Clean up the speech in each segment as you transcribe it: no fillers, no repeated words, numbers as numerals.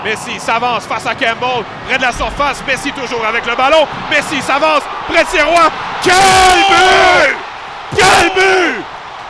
Messi s'avance face à Campbell, près de la surface, Messi toujours avec le ballon, Messi s'avance, près de ses rois, quel but! Quel but!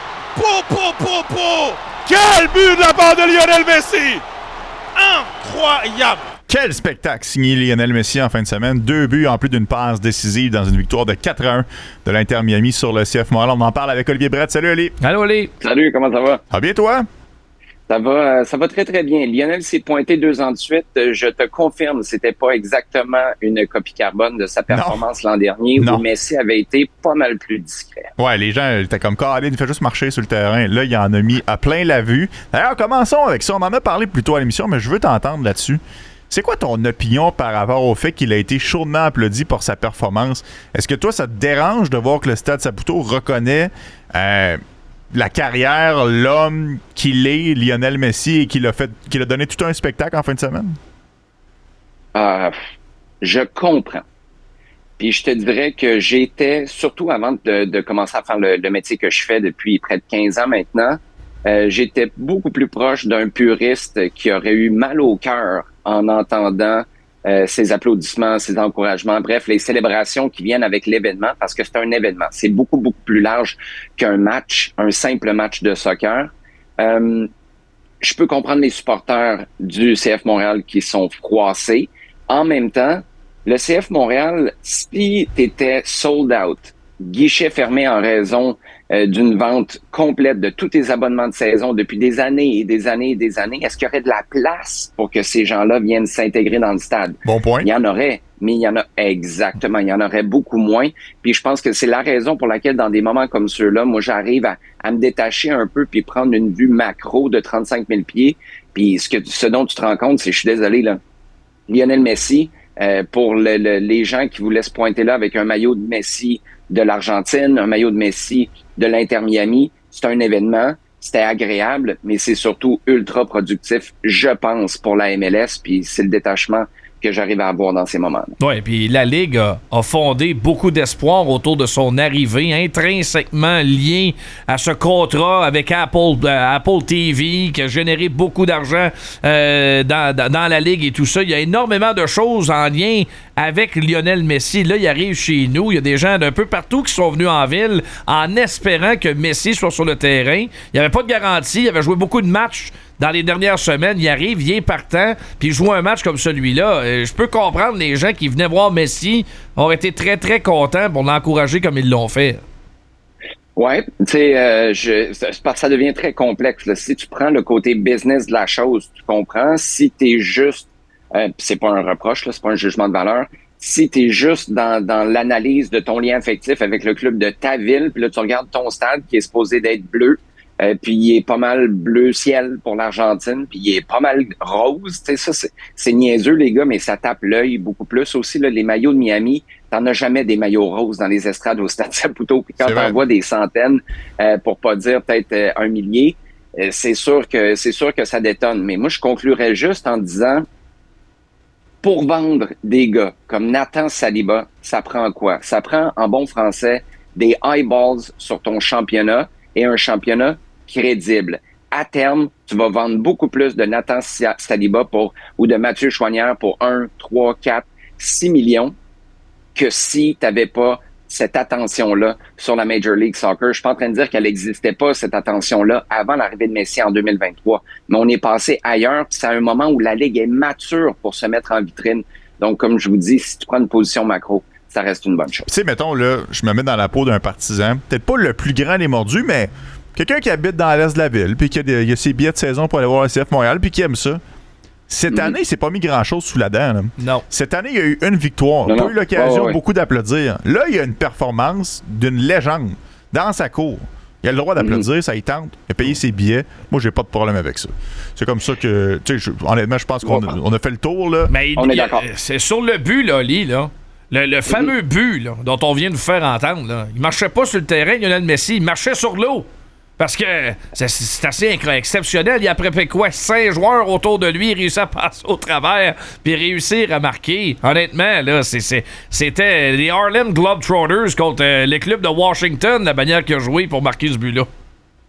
Quel but de la part de Lionel Messi! Incroyable! Quel spectacle signé Lionel Messi en fin de semaine. 2 buts en plus d'une passe décisive dans une victoire de 4-1 de l'Inter Miami sur le CF Montréal. On en parle avec Olivier Brett. Salut Oli! Allô Oli! Salut, comment ça va? Ça va bien toi? Ça va très, très bien. Lionel s'est pointé 2 ans de suite. Je te confirme, c'était pas exactement une copie carbone de sa performance l'an dernier où Messi avait été pas mal plus discret. Ouais, les gens étaient comme Caroline, il fait juste marcher sur le terrain. Là, il en a mis à plein la vue. D'ailleurs, commençons avec ça. On en a parlé plus tôt à l'émission, mais je veux t'entendre là-dessus. C'est quoi ton opinion par rapport au fait qu'il a été chaudement applaudi pour sa performance? Est-ce que toi, ça te dérange de voir que le Stade Saputo reconnaît la carrière, l'homme qu'il est, Lionel Messi, et qu'il a donné tout un spectacle en fin de semaine? Je comprends. Puis je te dirais que j'étais, surtout avant de commencer à faire le métier que je fais depuis près de 15 ans maintenant, j'étais beaucoup plus proche d'un puriste qui aurait eu mal au cœur en entendant ses applaudissements, ses encouragements, bref, les célébrations qui viennent avec l'événement, parce que c'est un événement. C'est beaucoup, beaucoup plus large qu'un match, un simple match de soccer. Je peux comprendre les supporters du CF Montréal qui sont froissés. En même temps, le CF Montréal, si t'étais sold out, guichet fermé en raison d'une vente complète de tous tes abonnements de saison depuis des années et des années et des années, est-ce qu'il y aurait de la place pour que ces gens-là viennent s'intégrer dans le stade? Bon point. Il y en aurait, mais il y en aurait beaucoup moins. Puis je pense que c'est la raison pour laquelle dans des moments comme ceux-là, moi j'arrive à me détacher un peu puis prendre une vue macro de 35 000 pieds. Puis ce dont tu te rends compte, c'est, je suis désolé, là, Lionel Messi, pour les gens qui voulaient se pointer là avec un maillot de Messi de l'Argentine, un maillot de Messi de l'Inter Miami, c'est un événement, c'était agréable, mais c'est surtout ultra productif, je pense, pour la MLS, puis c'est le détachement que j'arrive à avoir dans ces moments-là. Oui, puis la Ligue a fondé beaucoup d'espoir autour de son arrivée, intrinsèquement lié à ce contrat avec Apple TV, qui a généré beaucoup d'argent dans la Ligue et tout ça. Il y a énormément de choses en lien avec Lionel Messi. Là, il arrive chez nous. Il y a des gens d'un peu partout qui sont venus en ville en espérant que Messi soit sur le terrain. Il n'y avait pas de garantie. Il avait joué beaucoup de matchs dans les dernières semaines. Il arrive, il est partant, puis il joue un match comme celui-là. Je peux comprendre les gens qui venaient voir Messi ont été très, très contents pour l'encourager comme ils l'ont fait. Ouais, tu sais, ça devient très complexe, là. Si tu prends le côté business de la chose, tu comprends. Si t'es juste, c'est pas un reproche, là, c'est pas un jugement de valeur. Si t'es juste dans l'analyse de ton lien affectif avec le club de ta ville, puis là tu regardes ton stade qui est supposé d'être bleu, puis il est pas mal bleu ciel pour l'Argentine, puis il est pas mal rose. Tu sais, ça, c'est niaiseux, les gars, mais ça tape l'œil beaucoup plus. Aussi, là, les maillots de Miami, t'en as jamais des maillots roses dans les estrades au Stade Saputo. Puis quand t'en vois des centaines, pour pas dire peut-être un millier, c'est sûr que ça détonne. Mais moi, je conclurais juste en disant, pour vendre des gars comme Nathan Saliba, ça prend quoi? Ça prend, en bon français, des eyeballs sur ton championnat et un championnat crédible. À terme, tu vas vendre beaucoup plus de Nathan Saliba ou de Mathieu Choinière pour 1, 3, 4, 6 millions que si tu n'avais pas cette attention-là sur la Major League Soccer. Je suis pas en train de dire qu'elle n'existait pas, cette attention-là, avant l'arrivée de Messi en 2023. Mais on est passé ailleurs, puis c'est à un moment où la Ligue est mature pour se mettre en vitrine. Donc, comme je vous dis, si tu prends une position macro, ça reste une bonne chose. Tu sais, mettons, là, je me mets dans la peau d'un partisan. Peut-être pas le plus grand des mordus, mais quelqu'un qui habite dans l'est de la ville, puis qui a ses billets de saison pour aller voir le CF Montréal, puis qui aime ça. Cette année, il s'est pas mis grand-chose sous la dent. Là. Non. Cette année, il y a eu une victoire. Pas eu l'occasion beaucoup d'applaudir. Là, il y a une performance d'une légende dans sa cour. Il a le droit d'applaudir, ça y tente. Il a payé ses billets. Moi, j'ai pas de problème avec ça. C'est comme ça que, tu sais, honnêtement, je pense qu'on a fait le tour. Là. Mais on est d'accord. C'est sur le but, là, Oli, là. Le fameux but là, dont on vient de vous faire entendre, là, il marchait pas sur le terrain, Lionel Messi, il marchait sur l'eau. Parce que c'est assez exceptionnel. Il a préparé quoi? 5 joueurs autour de lui, il réussit à passer au travers puis réussir à marquer. Honnêtement, là, c'était les Harlem Globetrotters contre les clubs de Washington, la manière qu'il a joué pour marquer ce but-là.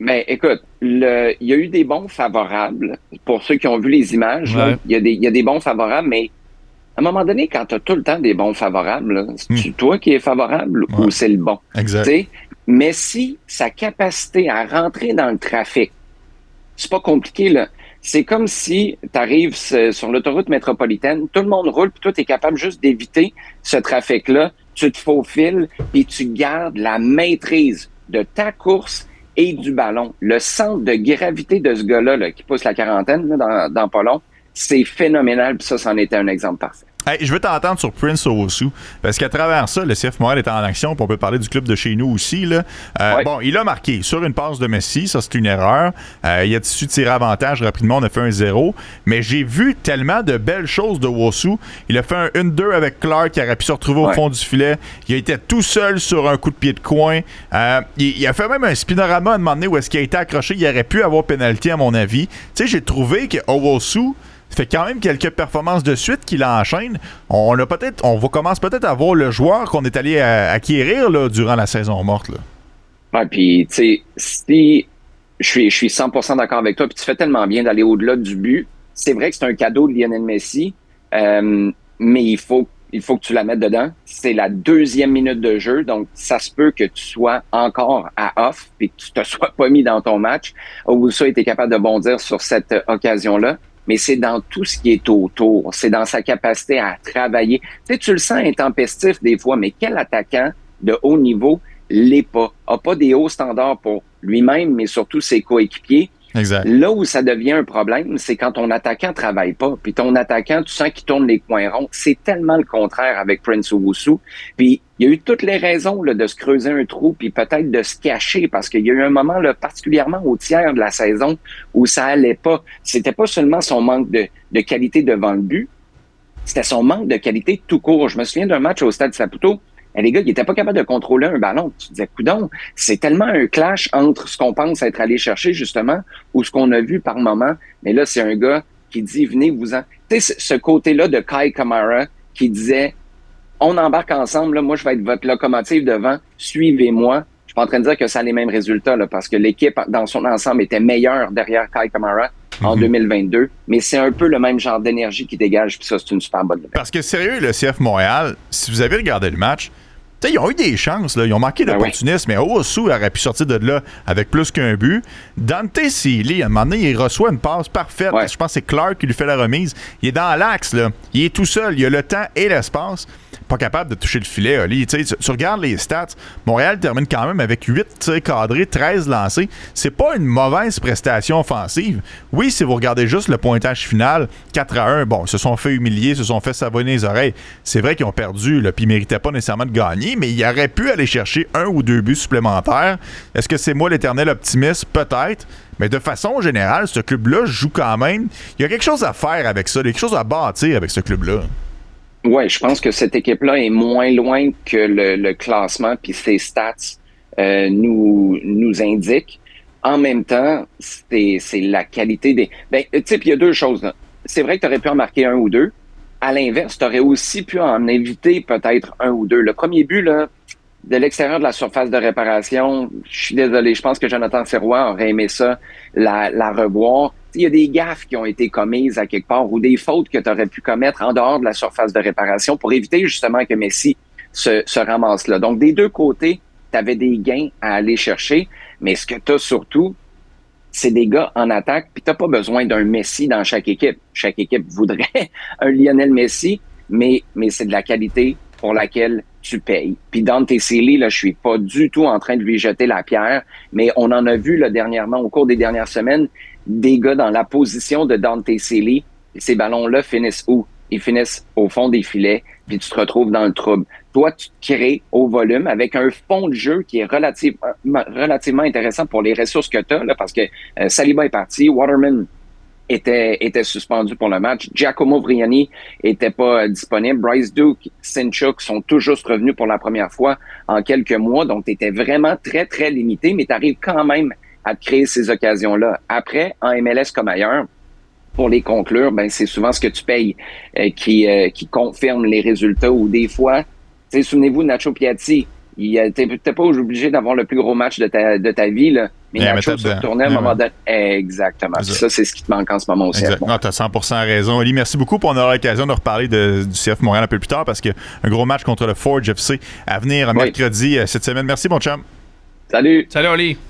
Mais écoute, il y a eu des bons favorables. Pour ceux qui ont vu les images, là, il y a des bons favorables, mais à un moment donné, quand tu as tout le temps des bons favorables, là, c'est toi qui es favorable ou c'est le bon? Exact. T'sais? Mais si sa capacité à rentrer dans le trafic, c'est pas compliqué, là. C'est comme si tu arrives sur l'autoroute métropolitaine, tout le monde roule, puis toi, tu es capable juste d'éviter ce trafic-là. Tu te faufiles, puis tu gardes la maîtrise de ta course et du ballon. Le centre de gravité de ce gars-là là, qui pousse la quarantaine là, dans pas long, c'est phénoménal, puis ça, c'en était un exemple parfait. Hey, je veux t'entendre sur Prince Owusu, parce qu'à travers ça, le CF Montréal est en action, puis on peut parler du club de chez nous aussi. Là. Bon, il a marqué sur une passe de Messi, ça c'est une erreur. Il a su tirer avantage rapidement, on a fait un 0. Mais j'ai vu tellement de belles choses de Owusu. Il a fait un 1-2 avec Clark, qui aurait pu se retrouver au fond du filet. Il a été tout seul sur un coup de pied de coin. Il a fait même un spinorama à un moment donné où est-ce qu'il a été accroché. Il aurait pu avoir pénalité à mon avis. Tu sais, j'ai trouvé que Owusu fait quand même quelques performances de suite qu'il enchaîne. On commence peut-être à voir le joueur qu'on est allé acquérir là, durant la saison morte. Là. Ouais, puis tu sais, si je suis 100% d'accord avec toi, puis tu fais tellement bien d'aller au-delà du but. C'est vrai que c'est un cadeau de Lionel Messi, mais il faut que tu la mettes dedans. C'est la 2e minute de jeu, donc ça se peut que tu sois encore à off et que tu te sois pas mis dans ton match. Owusu a été capable de bondir sur cette occasion-là. Mais c'est dans tout ce qui est autour. C'est dans sa capacité à travailler. Tu sais, tu le sens intempestif des fois, mais quel attaquant de haut niveau l'est pas? A pas des hauts standards pour lui-même, mais surtout ses coéquipiers. Exact. Là où ça devient un problème, c'est quand ton attaquant travaille pas. Puis ton attaquant, tu sens qu'il tourne les coins ronds. C'est tellement le contraire avec Prince Owusu. Puis il y a eu toutes les raisons là, de se creuser un trou, puis peut-être de se cacher, parce qu'il y a eu un moment, là, particulièrement au tiers de la saison, où ça allait pas. C'était pas seulement son manque de qualité devant le but, c'était son manque de qualité tout court. Je me souviens d'un match au Stade Saputo. Les gars, ils n'étaient pas capables de contrôler un ballon. Tu te disais, coudonc, c'est tellement un clash entre ce qu'on pense être allé chercher, justement, ou ce qu'on a vu par moment. Mais là, c'est un gars qui dit, venez-vous-en. Tu sais, ce côté-là de Kai Kamara qui disait, on embarque ensemble, là, moi, je vais être votre locomotive devant, suivez-moi. Je suis pas en train de dire que ça a les mêmes résultats, là, parce que l'équipe, dans son ensemble, était meilleure derrière Kai Kamara en 2022, mais c'est un peu le même genre d'énergie qui dégage, puis ça, c'est une super bonne nouvelle. Parce que sérieux, le CF Montréal, si vous avez regardé le match, ils ont eu des chances, là. Ils ont manqué d'opportunisme, mais Owusu aurait pu sortir de là avec plus qu'un but. Dante Sealy, à un moment donné, il reçoit une passe parfaite. Je pense que c'est Clark qui lui fait la remise. Il est dans l'axe, là. Il est tout seul. Il a le temps et l'espace. Pas capable de toucher le filet, Oli. Tu regardes les stats. Montréal termine quand même avec 8 tirs cadrés, 13 lancés. C'est pas une mauvaise prestation offensive. Oui, si vous regardez juste le pointage final, 4-1, bon, ils se sont fait humilier, se sont fait savonner les oreilles. C'est vrai qu'ils ont perdu, puis ils méritaient pas nécessairement de gagner, mais ils auraient pu aller chercher 1 ou 2 buts supplémentaires. Est-ce que c'est moi l'éternel optimiste? Peut-être. Mais de façon générale, ce club-là joue quand même. Il y a quelque chose à faire avec ça, quelque chose à bâtir avec ce club-là. Oui, je pense que cette équipe-là est moins loin que le classement puis ses stats nous indiquent. En même temps, c'est la qualité des... Ben, tu sais, il y a deux choses, là. C'est vrai que tu aurais pu en marquer 1 ou 2. À l'inverse, tu aurais aussi pu en éviter peut-être 1 ou 2. Le premier but, là, de l'extérieur de la surface de réparation, je suis désolé, je pense que Jonathan Sirois aurait aimé ça, la revoir. Il y a des gaffes qui ont été commises à quelque part ou des fautes que tu aurais pu commettre en dehors de la surface de réparation pour éviter justement que Messi se ramasse là. Donc, des deux côtés, tu avais des gains à aller chercher, mais ce que tu as surtout, c'est des gars en attaque, puis tu n'as pas besoin d'un Messi dans chaque équipe. Chaque équipe voudrait un Lionel Messi, mais c'est de la qualité pour laquelle tu payes. Puis Dante Sealy, là, je suis pas du tout en train de lui jeter la pierre, mais on en a vu là, dernièrement, au cours des dernières semaines, des gars dans la position de Dante Sealy. Ces ballons-là finissent où? Ils finissent au fond des filets, puis tu te retrouves dans le trouble. Toi, tu te crées au volume avec un fond de jeu qui est relativement intéressant pour les ressources que tu as, là, parce que Saliba est parti, Waterman était suspendu pour le match. Giacomo Vriani était pas disponible. Bryce Duke, Sinchuk sont tout juste revenus pour la première fois en quelques mois. Donc, tu étais vraiment très, très limité, mais tu arrives quand même à te créer ces occasions-là. Après, en MLS comme ailleurs, pour les conclure, ben c'est souvent ce que tu payes qui confirme les résultats. Ou des fois, souvenez-vous de Nacho Piatti, t'es pas obligé d'avoir le plus gros match de ta vie, là. mais Nacho se retournait à un moment donné. Exactement. Ça, c'est ce qui te manque en ce moment aussi. Exact. Non, tu as 100% raison. Oli, merci beaucoup. On aura l'occasion de reparler du CF Montréal un peu plus tard parce qu'il y a un gros match contre le Forge FC à venir mercredi cette semaine. Merci, mon chum. Salut. Salut, Oli.